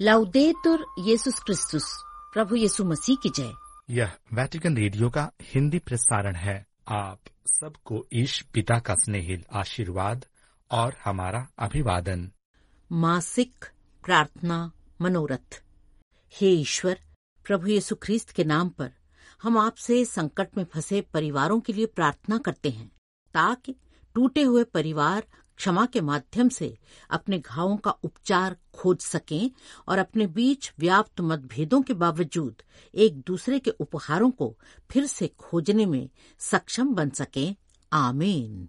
लाउदेतुर येसुस क्रिस्तुस, प्रभु यीशु मसीह की जय। यह वेटिकन रेडियो का हिंदी प्रसारण है। आप सबको ईश पिता का स्नेहिल आशीर्वाद और हमारा अभिवादन। मासिक प्रार्थना मनोरथ। हे ईश्वर, प्रभु यीशु ख्रीस्त के नाम पर हम आपसे संकट में फंसे परिवारों के लिए प्रार्थना करते हैं, ताकि टूटे हुए परिवार क्षमा के माध्यम से अपने घावों का उपचार खोज सकें और अपने बीच व्याप्त मतभेदों के बावजूद एक दूसरे के उपहारों को फिर से खोजने में सक्षम बन सकें। आमीन।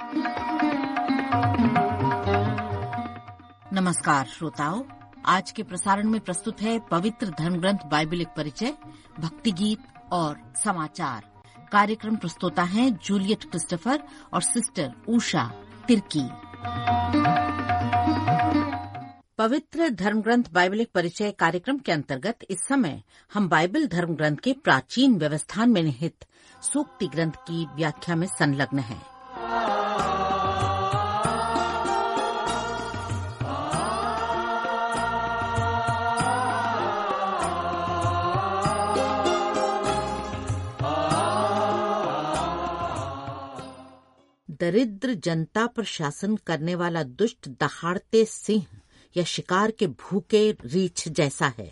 नमस्कार श्रोताओं, आज के प्रसारण में प्रस्तुत है पवित्र धर्मग्रंथ बाइबल एक परिचय, भक्ति गीत और समाचार। कार्यक्रम प्रस्तुता हैं जूलियट क्रिस्टोफर और सिस्टर उषा तिर्की। पवित्र धर्मग्रंथ बाइबल एक परिचय कार्यक्रम के अंतर्गत इस समय हम बाइबल धर्म ग्रंथ के प्राचीन व्यवस्थान में निहित सूक्ति ग्रंथ की व्याख्या में संलग्न हैं। दरिद्र जनता पर शासन करने वाला दुष्ट दहाड़ते सिंह या शिकार के भूखे रीछ जैसा है।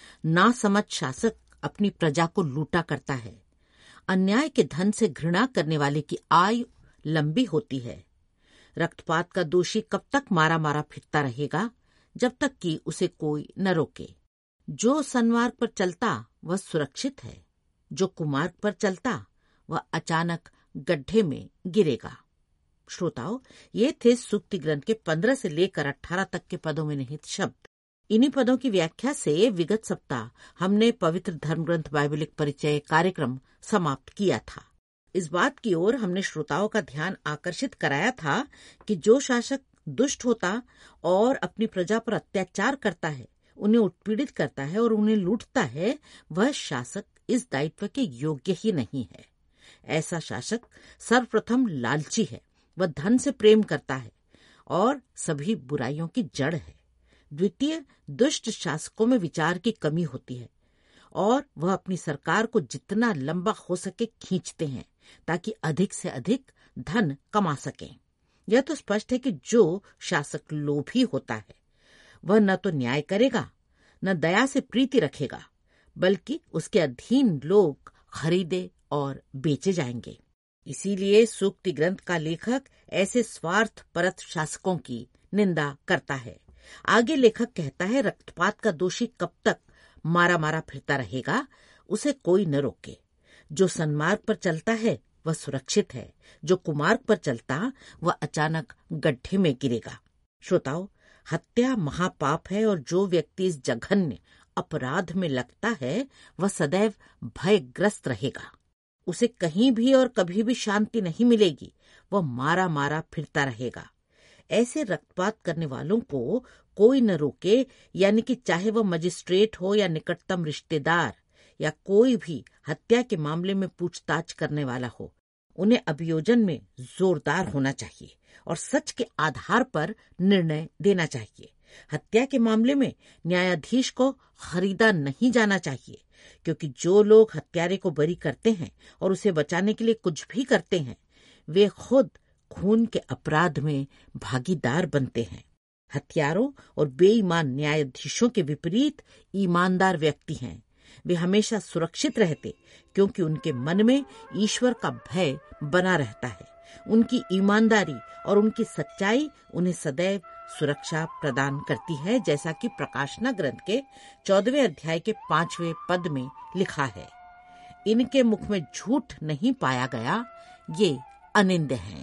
नासमझ शासक अपनी प्रजा को लूटा करता है। अन्याय के धन से घृणा करने वाले की आयु लंबी होती है। रक्तपात का दोषी कब तक मारा मारा फिरता रहेगा, जब तक कि उसे कोई न रोके। जो सन्मार्ग पर चलता वह सुरक्षित है, जो कुमार्ग पर चलता वह अचानक गड्ढे में गिरेगा। श्रोताओं, ये थे सूक्ति ग्रंथ के 15 से लेकर 18 तक के पदों में निहित शब्द। इन्हीं पदों की व्याख्या से विगत सप्ताह हमने पवित्र धर्मग्रंथ बाइबल एक परिचय कार्यक्रम समाप्त किया था। इस बात की ओर हमने श्रोताओं का ध्यान आकर्षित कराया था कि जो शासक दुष्ट होता और अपनी प्रजा पर अत्याचार करता है, उन्हें उत्पीड़ित करता है और उन्हें लूटता है, वह शासक इस दायित्व के योग्य ही नहीं है। ऐसा शासक सर्वप्रथम लालची है, वह धन से प्रेम करता है और सभी बुराइयों की जड़ है। द्वितीय, दुष्ट शासकों में विचार की कमी होती है और वह अपनी सरकार को जितना लंबा हो सके खींचते हैं, ताकि अधिक से अधिक धन कमा सकें। यह तो स्पष्ट है कि जो शासक लोभी होता है, वह न तो न्याय करेगा, न दया से प्रीति रखेगा, बल्कि उसके अधीन लोग खरीदे और बेचे जाएंगे। इसीलिए सूक्ति ग्रंथ का लेखक ऐसे स्वार्थ परत शासकों की निंदा करता है। आगे लेखक कहता है, रक्तपात का दोषी कब तक मारा मारा फिरता रहेगा, उसे कोई न रोके। जो सन्मार्ग पर चलता है वह सुरक्षित है, जो कुमार्ग पर चलता वह अचानक गड्ढे में गिरेगा। श्रोताओ, हत्या महापाप है और जो व्यक्ति इस जघन्य अपराध में लगता है वह सदैव भयग्रस्त रहेगा। उसे कहीं भी और कभी भी शांति नहीं मिलेगी, वह मारा मारा फिरता रहेगा। ऐसे रक्तपात करने वालों को कोई न रोके, यानी कि चाहे वह मजिस्ट्रेट हो या निकटतम रिश्तेदार या कोई भी हत्या के मामले में पूछताछ करने वाला हो, उन्हें अभियोजन में जोरदार होना चाहिए और सच के आधार पर निर्णय देना चाहिए। हत्या के मामले में न्यायाधीश को खरीदा नहीं जाना चाहिए, क्योंकि जो लोग हत्यारे को बरी करते हैं और उसे बचाने के लिए कुछ भी करते हैं, वे खुद खून के अपराध में भागीदार बनते हैं। हत्यारों और बेईमान न्यायाधीशों के विपरीत ईमानदार व्यक्ति हैं। वे हमेशा सुरक्षित रहते, क्योंकि उनके मन में ईश्वर का भय बना रहता है। उनकी ईमानदारी और उनकी सच्चाई उन्हें सदैव सुरक्षा प्रदान करती है, जैसा कि प्रकाशना ग्रंथ के 14वें अध्याय के 5वें पद में लिखा है, इनके मुख में झूठ नहीं पाया गया, ये अनिंद्य हैं।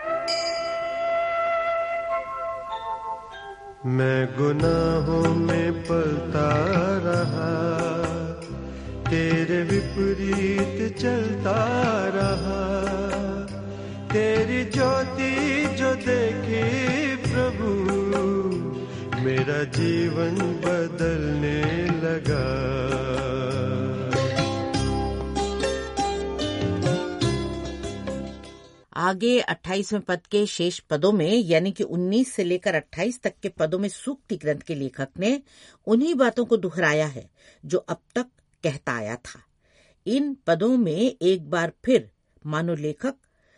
मैं गुनाहों में पलता रहा, तेरे विपरीत चलता रहा। तेरी ज्योति जो देखी प्रभु, मेरा जीवन बदलने लगा। आगे 28वें पद के शेष पदों में यानी कि 19 से लेकर 28 तक के पदों में सूक्ति ग्रंथ के लेखक ने उन्हीं बातों को दोहराया है जो अब तक कहता आया था। इन पदों में एक बार फिर मानो लेखक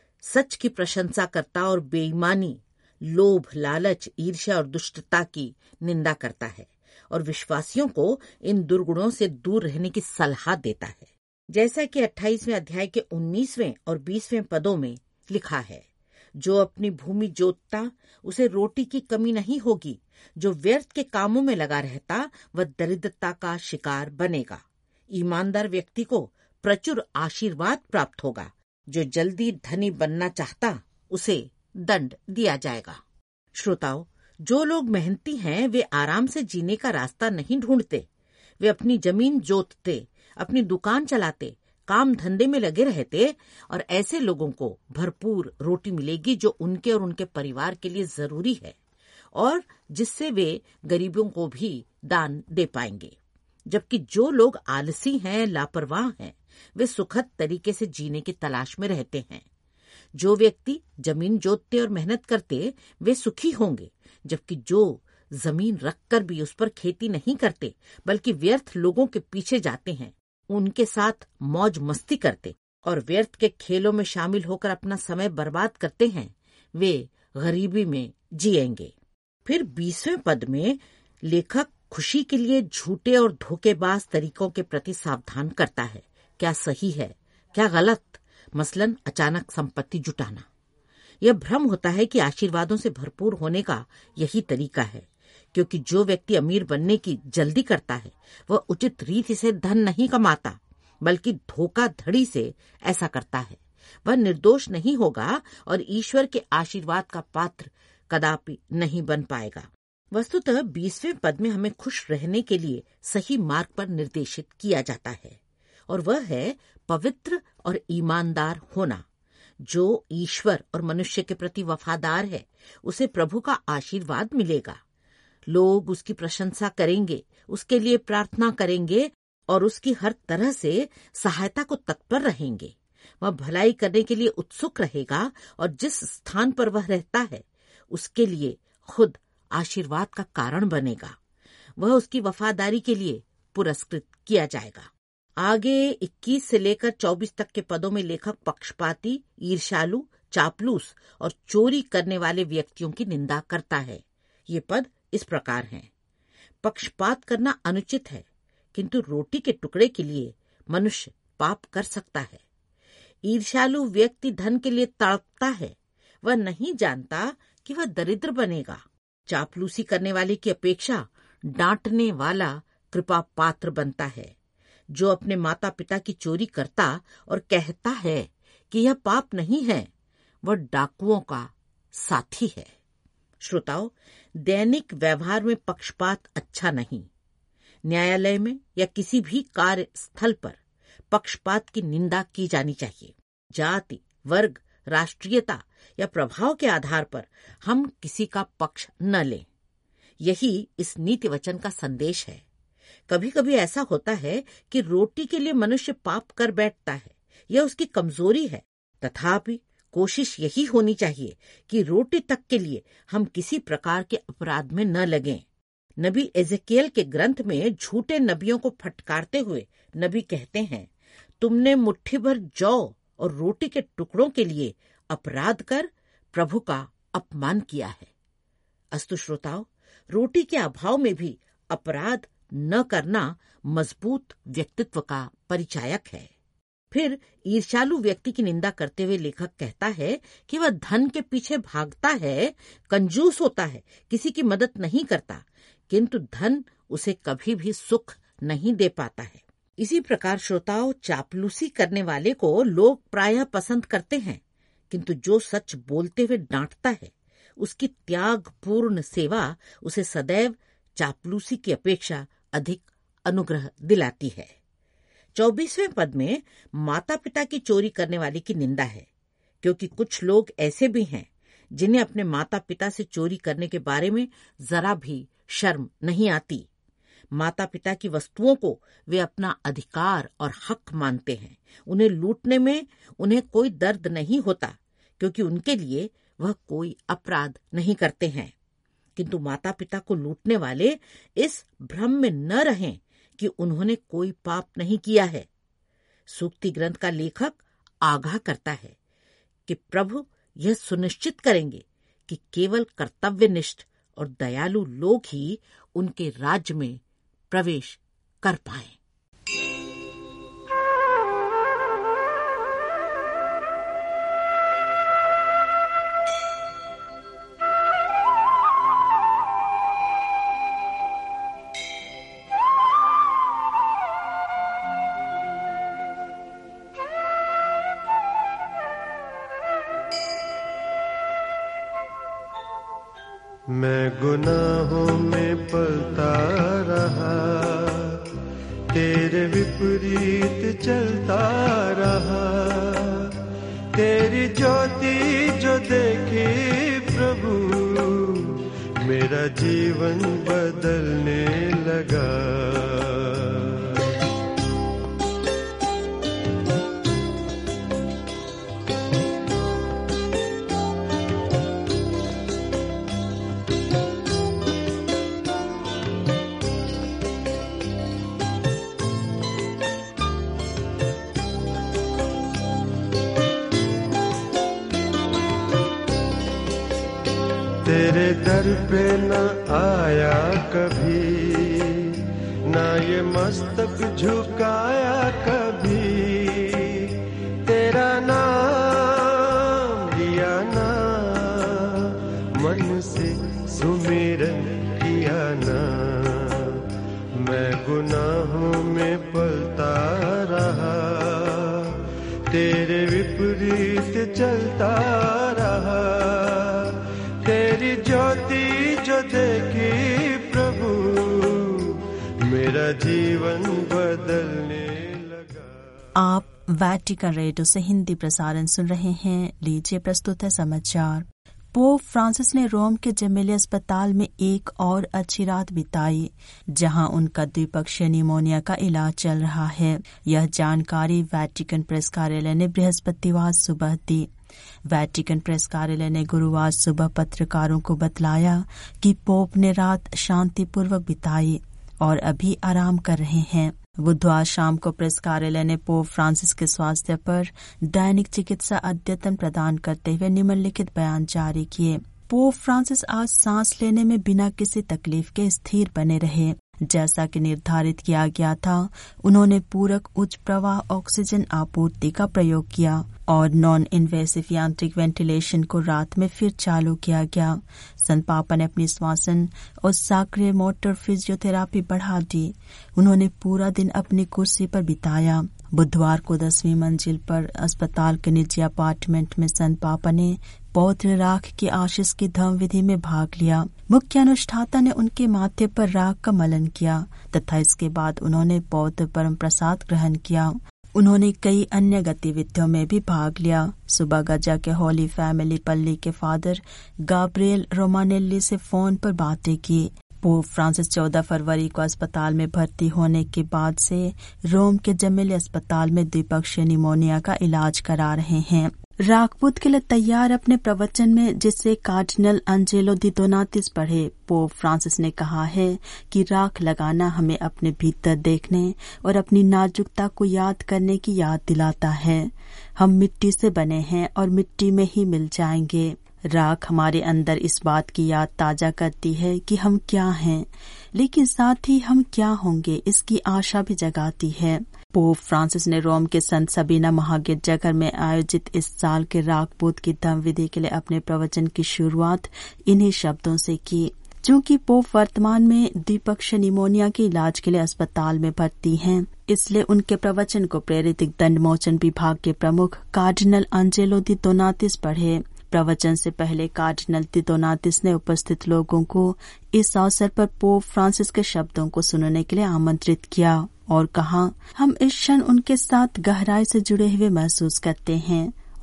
सच की प्रशंसा करता और बेईमानी, लोभ, लालच, ईर्ष्या और दुष्टता की निंदा करता है और विश्वासियों को इन दुर्गुणों से दूर रहने की सलाह देता है। जैसा कि 28वें अध्याय के 19वें और 20वें पदों में लिखा है, जो अपनी भूमि जोतता उसे रोटी की कमी नहीं होगी, जो व्यर्थ के कामों में लगा रहता वह दरिद्रता का शिकार बनेगा। ईमानदार व्यक्ति को प्रचुर आशीर्वाद प्राप्त होगा, जो जल्दी धनी बनना चाहता उसे दंड दिया जाएगा। श्रोताओ, जो लोग मेहनती हैं वे आराम से जीने का रास्ता नहीं ढूंढते। वे अपनी जमीन जोतते, अपनी दुकान चलाते, काम धंधे में लगे रहते और ऐसे लोगों को भरपूर रोटी मिलेगी जो उनके और उनके परिवार के लिए जरूरी है और जिससे वे गरीबों को भी दान दे पाएंगे। जबकि जो लोग आलसी हैं, लापरवाह हैं, वे सुखद तरीके से जीने की तलाश में रहते हैं। जो व्यक्ति जमीन जोतते और मेहनत करते वे सुखी होंगे, जबकि जो जमीन रखकर भी उस पर खेती नहीं करते बल्कि व्यर्थ लोगों के पीछे जाते हैं, उनके साथ मौज मस्ती करते और व्यर्थ के खेलों में शामिल होकर अपना समय बर्बाद करते हैं, वे गरीबी में जिएंगे। फिर 20वें पद में लेखक खुशी के लिए झूठे और धोखेबाज तरीकों के प्रति सावधान करता है। क्या सही है, क्या गलत? मसलन अचानक संपत्ति जुटाना। यह भ्रम होता है कि आशीर्वादों से भरपूर होने का यही तरीका है, क्योंकि जो व्यक्ति अमीर बनने की जल्दी करता है वह उचित रीति से धन नहीं कमाता बल्कि धोखाधड़ी से ऐसा करता है। वह निर्दोष नहीं होगा और ईश्वर के आशीर्वाद का पात्र कदापि नहीं बन पाएगा। वस्तुतः 20वें पद में हमें खुश रहने के लिए सही मार्ग पर निर्देशित किया जाता है और वह है पवित्र और ईमानदार होना। जो ईश्वर और मनुष्य के प्रति वफादार है उसे प्रभु का आशीर्वाद मिलेगा। लोग उसकी प्रशंसा करेंगे, उसके लिए प्रार्थना करेंगे और उसकी हर तरह से सहायता को तत्पर रहेंगे। वह भलाई करने के लिए उत्सुक रहेगा और जिस स्थान पर वह रहता है उसके लिए खुद आशीर्वाद का कारण बनेगा। वह उसकी वफादारी के लिए पुरस्कृत किया जाएगा। आगे 21 से लेकर 24 तक के पदों में लेखक पक्षपाती, ईर्ष्यालु, चापलूस और चोरी करने वाले व्यक्तियों की निंदा करता है। ये पद इस प्रकार हैं। पक्षपात करना अनुचित है, किंतु रोटी के टुकड़े के लिए मनुष्य पाप कर सकता है। ईर्ष्यालु व्यक्ति धन के लिए तड़पता है, वह नहीं जानता कि वह दरिद्र बनेगा। चापलूसी करने वाले की अपेक्षा डांटने वाला कृपा पात्र बनता है। जो अपने माता पिता की चोरी करता और कहता है कि यह पाप नहीं है, वह डाकुओं का साथी है। श्रोताओ, दैनिक व्यवहार में पक्षपात अच्छा नहीं। न्यायालय में या किसी भी कार्य स्थल पर पक्षपात की निंदा की जानी चाहिए। जाति, वर्ग, राष्ट्रीयता या प्रभाव के आधार पर हम किसी का पक्ष न लें। यही इस नीति वचन का संदेश है। कभी कभी ऐसा होता है कि रोटी के लिए मनुष्य पाप कर बैठता है, यह उसकी कमजोरी है। तथापि कोशिश यही होनी चाहिए कि रोटी तक के लिए हम किसी प्रकार के अपराध में न लगें। नबी एजेकियल के ग्रंथ में झूठे नबियों को फटकारते हुए नबी कहते हैं, तुमने मुट्ठी भर जौ और रोटी के टुकड़ों के लिए अपराध कर प्रभु का अपमान किया है। अस्तु श्रोताओ, रोटी के अभाव में भी अपराध न करना मजबूत व्यक्तित्व का परिचायक है। फिर ईर्ष्यालु व्यक्ति की निंदा करते हुए लेखक कहता है कि वह धन के पीछे भागता है, कंजूस होता है, किसी की मदद नहीं करता, किंतु धन उसे कभी भी सुख नहीं दे पाता है। इसी प्रकार श्रोताओं, चापलूसी करने वाले को लोग प्रायः पसंद करते हैं, किंतु जो सच बोलते हुए डांटता है उसकी त्यागपूर्ण सेवा उसे सदैव चापलूसी की अपेक्षा अधिक अनुग्रह दिलाती है। 24वें पद में माता पिता की चोरी करने वाले की निंदा है, क्योंकि कुछ लोग ऐसे भी हैं जिन्हें अपने माता पिता से चोरी करने के बारे में जरा भी शर्म नहीं आती। माता पिता की वस्तुओं को वे अपना अधिकार और हक मानते हैं। उन्हें लूटने में उन्हें कोई दर्द नहीं होता, क्योंकि उनके लिए वह कोई अपराध नहीं करते हैं। किंतु माता पिता को लूटने वाले इस भ्रम में न रहें कि उन्होंने कोई पाप नहीं किया है। सूक्ति ग्रंथ का लेखक आगाह करता है कि प्रभु यह सुनिश्चित करेंगे कि केवल कर्तव्यनिष्ठ और दयालु लोग ही उनके राज्य में प्रवेश कर पाएं। मैं गुनाहों में पलता रहा, तेरे विपरीत चलता रहा। तेरी ज्योति जो देखी प्रभु, मेरा जीवन बदलने लगा। तेरे दर पे न आया कभी, ना ये मस्तक झुकाया कभी। तेरा नाम लिया ना, मन से सुमिरन किया ना। मैं गुनाहों में पलता रहा, तेरे विपरीत चलता रहा। तेरी ज्योति जो देखी प्रभु, मेरा जीवन बदलने लगा। आप वैटिकन रेडियो से हिंदी प्रसारण सुन रहे हैं। लीजिए प्रस्तुत है समाचार। पोप फ्रांसिस ने रोम के जेमेली अस्पताल में एक और अच्छी रात बिताई, जहां उनका द्विपक्षीय निमोनिया का इलाज चल रहा है। यह जानकारी वैटिकन प्रेस कार्यालय ने बृहस्पतिवार सुबह दी। वैटिकन प्रेस कार्यालय ने गुरुवार सुबह पत्रकारों को बतलाया कि पोप ने रात शांतिपूर्वक बिताई और अभी आराम कर रहे हैं। बुधवार शाम को प्रेस कार्यालय ने पोप फ्रांसिस के स्वास्थ्य पर दैनिक चिकित्सा अद्यतन प्रदान करते हुए निम्नलिखित बयान जारी किए। पोप फ्रांसिस आज सांस लेने में बिना किसी तकलीफ के स्थिर बने रहे, जैसा कि निर्धारित किया गया था। उन्होंने पूरक उच्च प्रवाह ऑक्सीजन आपूर्ति का प्रयोग किया और नॉन इन्वेसिव यांत्रिक वेंटिलेशन को रात में फिर चालू किया गया। संत पापा ने अपनी श्वासन और सक्रिय मोटर फिजियोथेरापी बढ़ा दी। उन्होंने पूरा दिन अपनी कुर्सी पर बिताया। बुधवार को 10वीं मंजिल पर अस्पताल के निजी अपार्टमेंट में संत पापा ने पौत्र राख की आशीष की धर्म विधि में भाग लिया। मुख्य अनुष्ठाता ने उनके माथे पर राख का मलन किया तथा इसके बाद उन्होंने पौत्र परम प्रसाद ग्रहण किया। उन्होंने कई अन्य गतिविधियों में भी भाग लिया। सुबह गजा के होली फैमिली पल्ली के फादर गाब्रिएल रोमानेल्ली से फोन पर बातें की। पोप फ्रांसिस 14 फरवरी को अस्पताल में भर्ती होने के बाद से रोम के जेमेली अस्पताल में द्विपक्षीय निमोनिया का इलाज करा रहे हैं। राखपुत के लिए तैयार अपने प्रवचन में, जिसे कार्डिनल अंजेलो दी दोनातिस पढ़े, पोप फ्रांसिस ने कहा है कि राख लगाना हमें अपने भीतर देखने और अपनी नाजुकता को याद करने की याद दिलाता है। हम मिट्टी से बने हैं और मिट्टी में ही मिल जाएंगे। राख हमारे अंदर इस बात की याद ताजा करती है कि हम क्या हैं, लेकिन साथ ही हम क्या होंगे इसकी आशा भी जगाती है। पोप फ्रांसिस ने रोम के संत सबीना महागिरजाघर में आयोजित इस साल के राखपूत की धर्म विधि के लिए अपने प्रवचन की शुरुआत इन्हीं शब्दों से की। चूंकि पोप वर्तमान में द्विपक्षीय निमोनिया के इलाज के लिए अस्पताल में भर्ती हैं, इसलिए उनके प्रवचन को प्रेरित दंडमोचन विभाग के प्रमुख कार्डिनल अंजेलो दी दोनातिस पढ़े। प्रवचन से पहले कार्डिनल दी दोनातिस ने उपस्थित लोगों को इस अवसर पर पोप फ्रांसिस के शब्दों को सुनने के लिए आमंत्रित किया और कहा, हम इस क्षण उनके साथ गहराई से जुड़े हुए महसूस करते हैं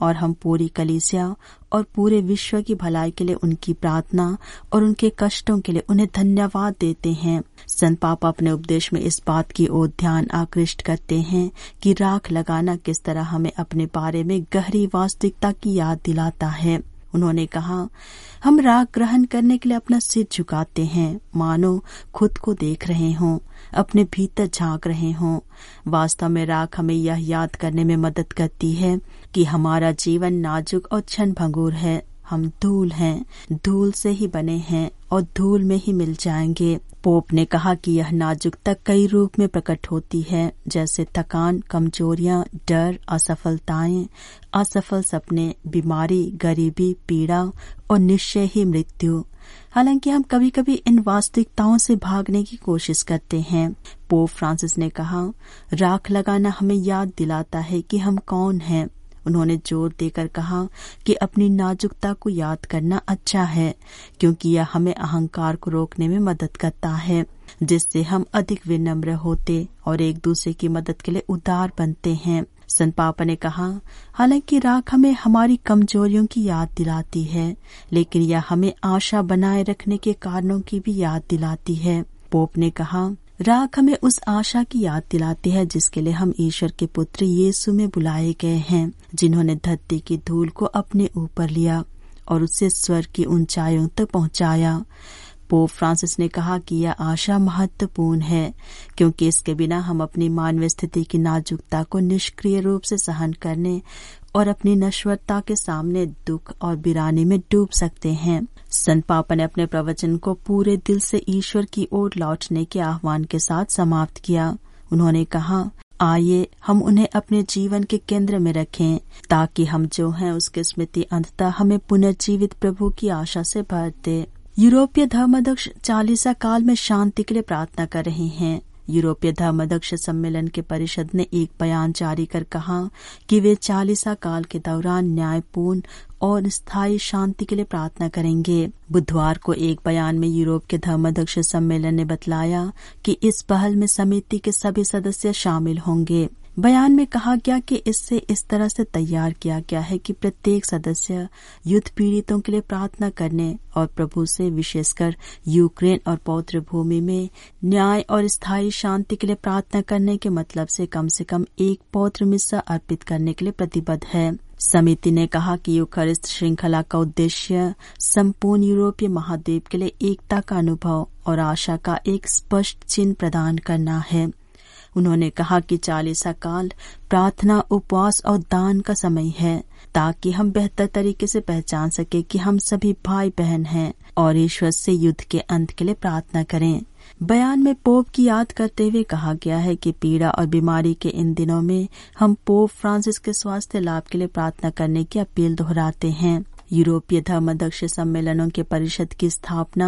और हम पूरी कलीसिया और पूरे विश्व की भलाई के लिए उनकी प्रार्थना और उनके कष्टों के लिए उन्हें धन्यवाद देते हैं। संत पापा अपने उपदेश में इस बात की ओर ध्यान आकृष्ट करते हैं कि राख लगाना किस तरह हमें अपने बारे में गहरी वास्तविकता की याद दिलाता है। उन्होंने कहा, हम राख ग्रहण करने के लिए अपना सिर झुकाते हैं, मानो खुद को देख रहे हों, अपने भीतर झांक रहे हों। वास्तव में राख हमें यह याद करने में मदद करती है कि हमारा जीवन नाजुक और क्षण भंगुर है। हम धूल हैं, धूल से ही बने हैं और धूल में ही मिल जाएंगे। पोप ने कहा कि यह नाजुकता कई रूप में प्रकट होती है, जैसे थकान, कमजोरियां, डर, असफलताएं, असफल सपने, बीमारी, गरीबी, पीड़ा और निश्चय ही मृत्यु। हालांकि हम कभी कभी इन वास्तविकताओं से भागने की कोशिश करते हैं। पोप फ्रांसिस ने कहा, राख लगाना हमें याद दिलाता है कि हम कौन हैं। उन्होंने जोर देकर कहा कि अपनी नाजुकता को याद करना अच्छा है, क्योंकि यह हमें अहंकार को रोकने में मदद करता है, जिससे हम अधिक विनम्र होते और एक दूसरे की मदद के लिए उदार बनते हैं। संत पापा ने कहा, हालांकि राख हमें हमारी कमजोरियों की याद दिलाती है, लेकिन यह हमें आशा बनाए रखने के कारणों की भी याद दिलाती है। पोप ने कहा, राख हमें उस आशा की याद दिलाती है जिसके लिए हम ईश्वर के पुत्र यीशु में बुलाए गए हैं, जिन्होंने धरती की धूल को अपने ऊपर लिया और उससे स्वर्ग की ऊंचाइयों तक पहुंचाया। पोप फ्रांसिस ने कहा कि यह आशा महत्वपूर्ण है, क्योंकि इसके बिना हम अपनी मानवीय स्थिति की नाजुकता को निष्क्रिय रूप से सहन करने और अपनी नश्वरता के सामने दुख और वीरानी में डूब सकते हैं। संत पापा ने अपने प्रवचन को पूरे दिल से ईश्वर की ओर लौटने के आह्वान के साथ समाप्त किया। उन्होंने कहा, आइए हम उन्हें अपने जीवन के केंद्र में रखें, ताकि हम जो हैं उसकी स्मृति अंततः हमें पुनर्जीवित प्रभु की आशा से भर दे। यूरोपीय धर्माध्यक्ष चालीसा काल में शांति के लिए प्रार्थना कर रहे हैं। यूरोपीय धर्माध्यक्ष सम्मेलन के परिषद ने एक बयान जारी कर कहा कि वे चालीसा काल के दौरान न्यायपूर्ण और स्थायी शांति के लिए प्रार्थना करेंगे। बुधवार को एक बयान में यूरोप के धर्माध्यक्ष सम्मेलन ने बतलाया कि इस पहल में समिति के सभी सदस्य शामिल होंगे। बयान में कहा गया कि इससे इस तरह से तैयार किया गया है कि प्रत्येक सदस्य युद्ध पीड़ितों के लिए प्रार्थना करने और प्रभु से विशेषकर यूक्रेन और पौत्र भूमि में न्याय और स्थायी शांति के लिए प्रार्थना करने के मतलब से कम एक पौत्र मिस्सा अर्पित करने के लिए प्रतिबद्ध है। समिति ने कहा कि यूखरिस्त श्रृंखला का उद्देश्य संपूर्ण यूरोपीय महाद्वीप के लिए एकता का अनुभव और आशा का एक स्पष्ट चिन्ह प्रदान करना है। उन्होंने कहा कि चालीसा काल प्रार्थना, उपवास और दान का समय है, ताकि हम बेहतर तरीके से पहचान सके कि हम सभी भाई बहन हैं और ईश्वर से युद्ध के अंत के लिए प्रार्थना करें। बयान में पोप की याद करते हुए कहा गया है कि पीड़ा और बीमारी के इन दिनों में हम पोप फ्रांसिस के स्वास्थ्य लाभ के लिए प्रार्थना करने की अपील दोहराते हैं। यूरोपीय धर्माध्यक्ष सम्मेलनों के परिषद की स्थापना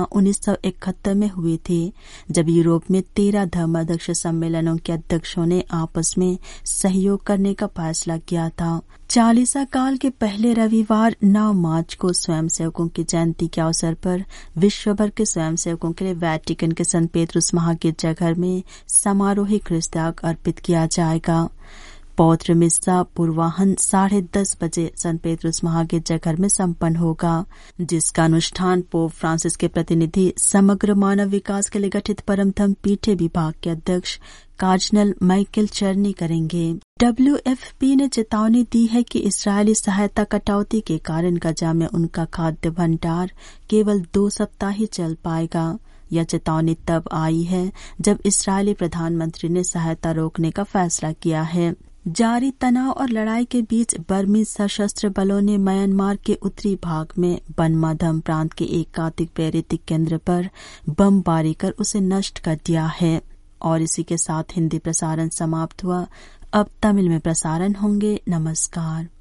1971 में हुई थी, जब यूरोप में 13 धर्माध्यक्ष सम्मेलनों के अध्यक्षों ने आपस में सहयोग करने का फैसला किया था। चालीसा काल के पहले रविवार 9 मार्च को स्वयंसेवकों की जयंती के अवसर पर विश्व भर के स्वयंसेवकों के लिए वेटिकन के संत पेत्रुस महागिरजाघर में समारोही ख्रिस्त्याग अर्पित किया जाएगा। पौत्र मिस्सा पूर्वाहन 10:30 बजे संत पेत्रुस महागिरजाघर में संपन्न होगा, जिसका अनुष्ठान पोप फ्रांसिस के प्रतिनिधि समग्र मानव विकास के लिए गठित परमधम पीठे विभाग के अध्यक्ष कार्डिनल माइकल चर्नी करेंगे। WFP ने चेतावनी दी है कि इस्राएली सहायता कटौती के कारण गजा में उनका खाद्य भंडार केवल 2 सप्ताह ही चल पाएगा। यह चेतावनी तब आई है जब इस्राएली प्रधानमंत्री ने सहायता रोकने का फैसला किया है। जारी तनाव और लड़ाई के बीच बर्मी सशस्त्र बलों ने म्यांमार के उत्तरी भाग में बनमाधम प्रांत के एक कार्तिक प्रेरित केंद्र पर बमबारी कर उसे नष्ट कर दिया है। और इसी के साथ हिंदी प्रसारण समाप्त हुआ। अब तमिल में प्रसारण होंगे। नमस्कार।